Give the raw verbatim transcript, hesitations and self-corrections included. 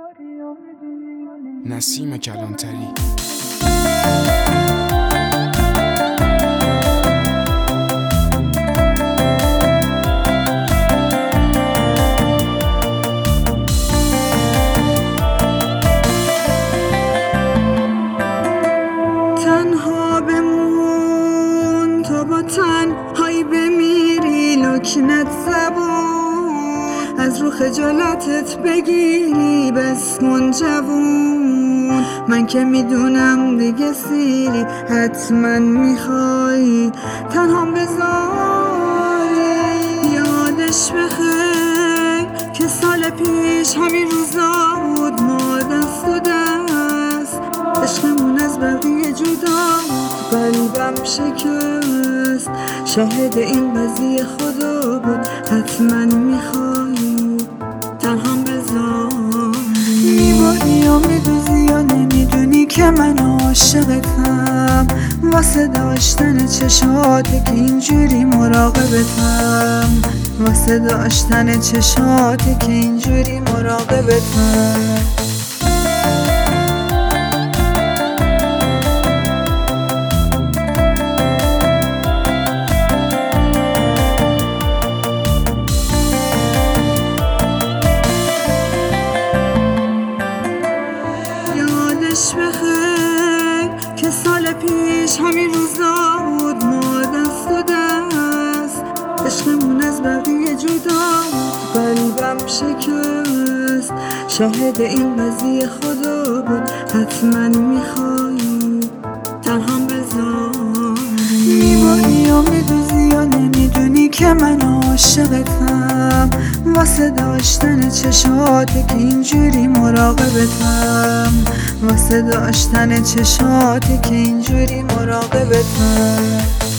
نسیم کلانتری. تنها بمون تو با تنهایی بمیری، لکنت زبون از رو خجالتت بگیری، بسکن جوون. من که میدونم دیگه سیری، حتما میخوای تنها بذاری. یادش بخیر که سال پیش همین روزا بود، ما دست و دست عشقمون از بقیه جدا بود. قلبم شکست، شاهد این قضیه خدا بود. حتما میخوای تنها بذاری. میباری و میدوزی و نمیدونی که من عاشقتم، واسه داشتن چشاته که اینجوری مراقبتم، واسه داشتن چشاته که اینجوری مراقبتم. بخیر که سال پیش همین روزا بود، ما دست و دست عشقمون از بقیه جدا بود. قلبم شکست، شاهد این قضیه خدا بود. حتما میخوای تنها بذاری. میباری و میدوزی و نمیدونی که من عاشقتم، واسه داشتن چشاته که اینجوری مراقبتم، واسه داشتن چشاته که اینجوری مراقبتم.